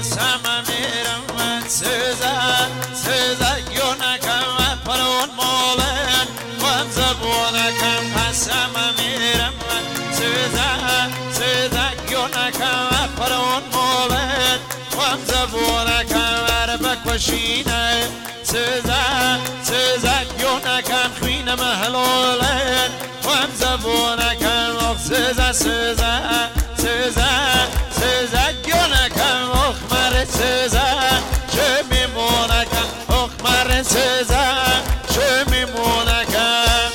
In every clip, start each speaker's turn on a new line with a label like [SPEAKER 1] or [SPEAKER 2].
[SPEAKER 1] قسم میرم سزا یونکم پرون مولن وان زبونکم قسم میرم سزا یونکم پرون مولن وان زبونکم بکوشینه سزا یونکم خوین محلولن وان زبونکم سزا یونکم اخمر چه میمونکم اخمر چه میمونکم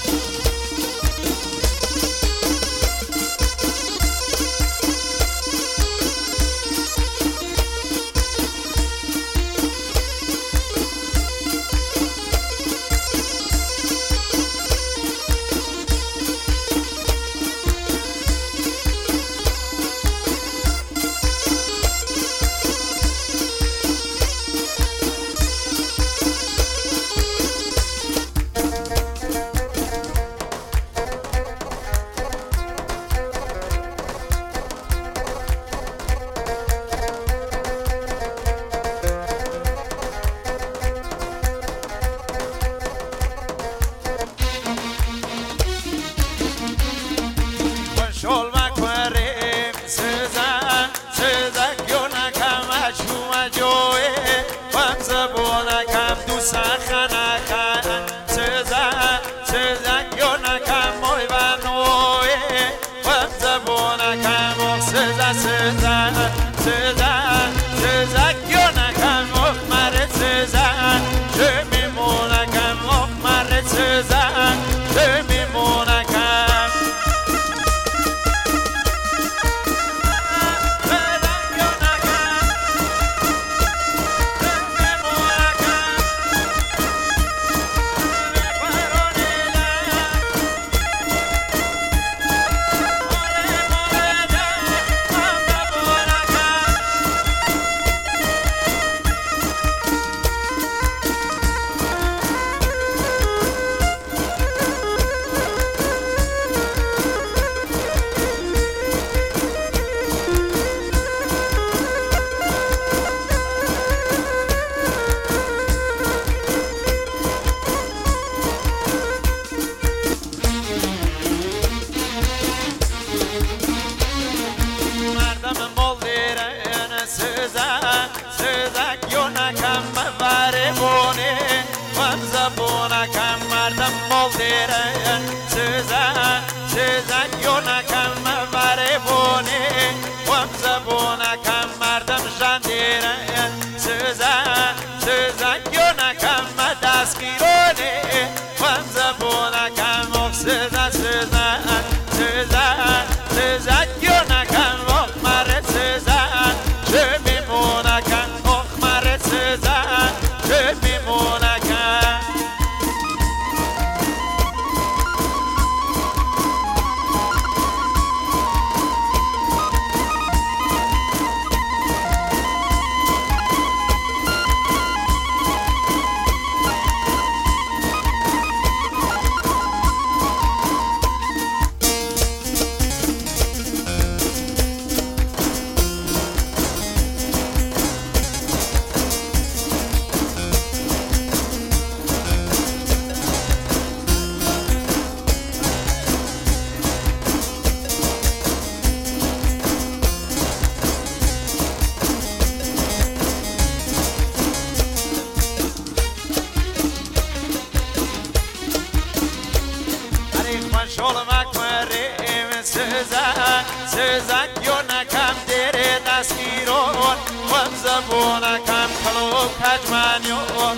[SPEAKER 1] سزا یونکم دره دستگیرون وان زبونکم کلو کجمانیون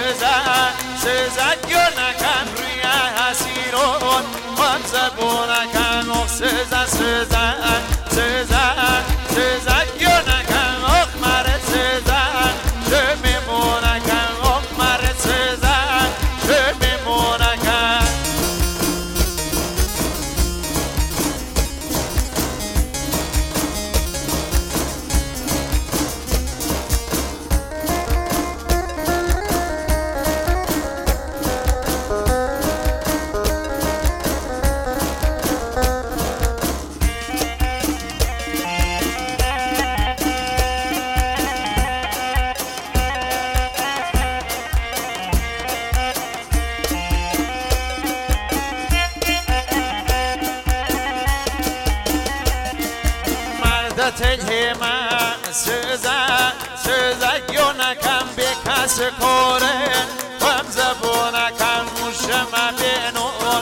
[SPEAKER 1] سزا یونکم روی حسیرون وان زبونکم سزا یونکم اخمر چه میمونکم اخمر چه میمونکم هما سزا گونکم بکس کورن وم زبونکم موشم بینون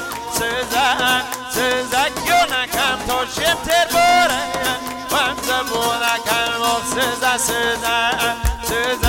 [SPEAKER 1] سزا گونکم تو شمتر بورن وم زبونکم سزا